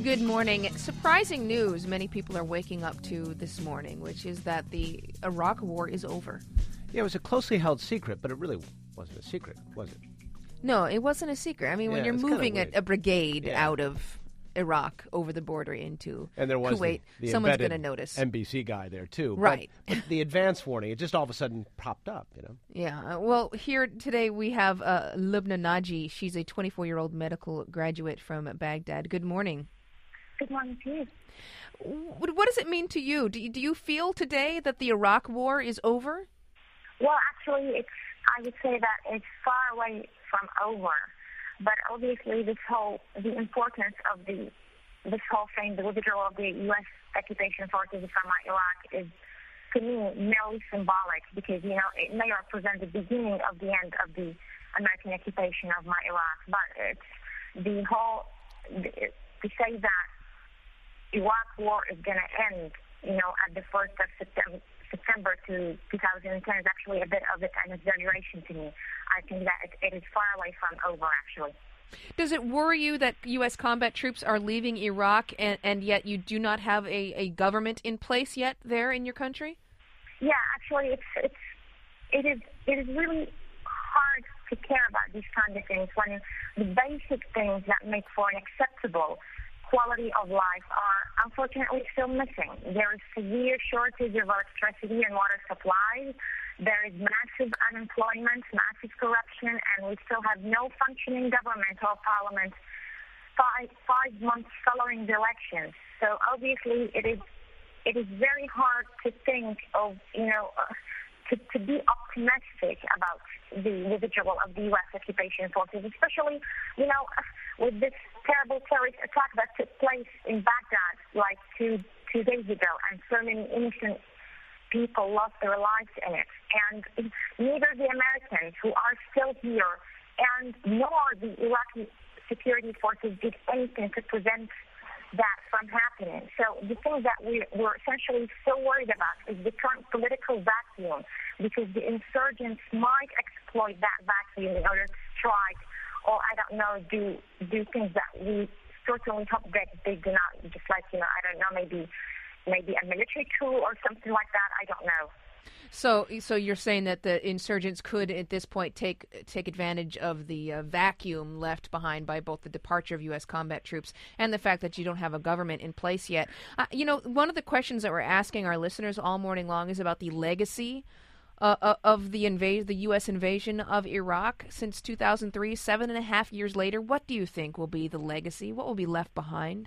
Good morning. Surprising news many people are waking up to this morning, which is that the Iraq War is over. Yeah, it was a closely held secret, but it really wasn't a secret, was it? No, it wasn't a secret. I mean, when you're moving a brigade Yeah. out of Iraq over the border into And there was Kuwait, the someone's going embedded to notice. NBC guy there, too. Right. But the advance warning, it just all of a sudden popped up, you know? Yeah. Well, here today we have Lubna Naji. She's a 24-year-old medical graduate from Baghdad. Good morning. Good morning to you. What does it mean to you? Do you feel today that the Iraq War is over? Well, actually, I would say that it's far away from over. But obviously, the importance of this whole thing, the withdrawal of the U.S. occupation forces from Iraq, is to me merely symbolic because it may represent the beginning of the end of the American occupation of Iraq. But it's to say that Iraq War is going to end, at the 1st of September to 2010 is actually a bit of an exaggeration to me. I think that it is far away from over, actually. Does it worry you that U.S. combat troops are leaving Iraq and yet you do not have a government in place yet there in your country? Yeah, actually, it is really hard to care about these kind of things when the basic things that make for an acceptable quality of life are unfortunately still missing. There is severe shortage of electricity and water supplies. There is massive unemployment, massive corruption, and we still have no functioning government or parliament 5 months following the elections. So obviously it is very hard to think of, to be optimistic about the withdrawal of the U.S. occupation forces, especially, with this terrible terrorist attack that took place in Baghdad like two days ago, and so many innocent people lost their lives in it. And neither the Americans who are still here and nor the Iraqi security forces did anything to prevent that from happening. So the thing that we're essentially so worried about is the current political vacuum, because the insurgents might exploit that vacuum in order to strike, or I don't know, do things that we certainly hope that they do not. Just like I don't know, maybe a military coup or something like that. I don't know. So you're saying that the insurgents could, at this point, take advantage of the vacuum left behind by both the departure of U.S. combat troops and the fact that you don't have a government in place yet. One of the questions that we're asking our listeners all morning long is about the legacy of the U.S. invasion of Iraq since 2003, 7.5 years later. What do you think will be the legacy? What will be left behind?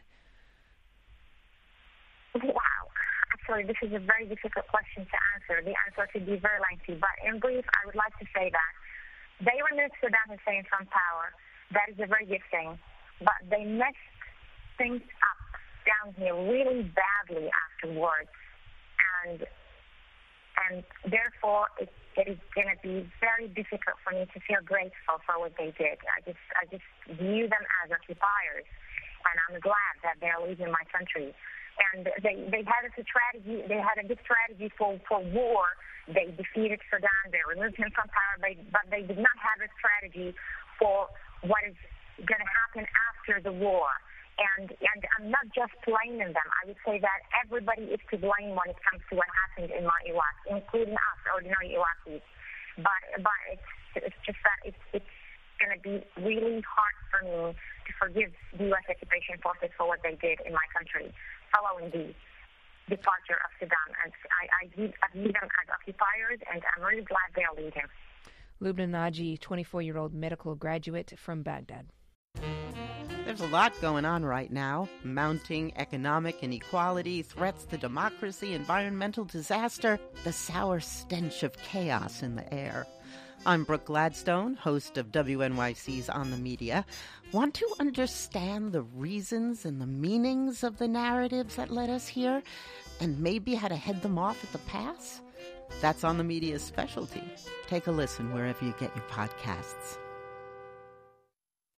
Wow. Actually, this is a very difficult question to answer. The answer could be very lengthy. But in brief, I would like to say that they removed Saddam Hussein from power. That is a very good thing. But they messed things up down here really badly afterwards. And therefore, it is going to be very difficult for me to feel grateful for what they did. I just view them as occupiers. And I'm glad that they're leaving my country. And they had a strategy. They had a good strategy for war. They defeated Saddam. They removed him from power. But they did not have a strategy for what is going to happen after the war. And I'm not just blaming them. I would say that everybody is to blame when it comes to what happened in Iraq, including us, ordinary Iraqis. But it's just that it's going to be really hard for me to forgive the U.S. occupation forces for what they did in my country following the departure of Saddam. And I view them as occupiers, and I'm really glad they're leaving. Lubna Naji, 24-year-old medical graduate from Baghdad. There's a lot going on right now. Mounting economic inequality, threats to democracy, environmental disaster, the sour stench of chaos in the air. I'm Brooke Gladstone, host of WNYC's On the Media. Want to understand the reasons and the meanings of the narratives that led us here, and maybe how to head them off at the pass? That's On the Media's specialty. Take a listen wherever you get your podcasts.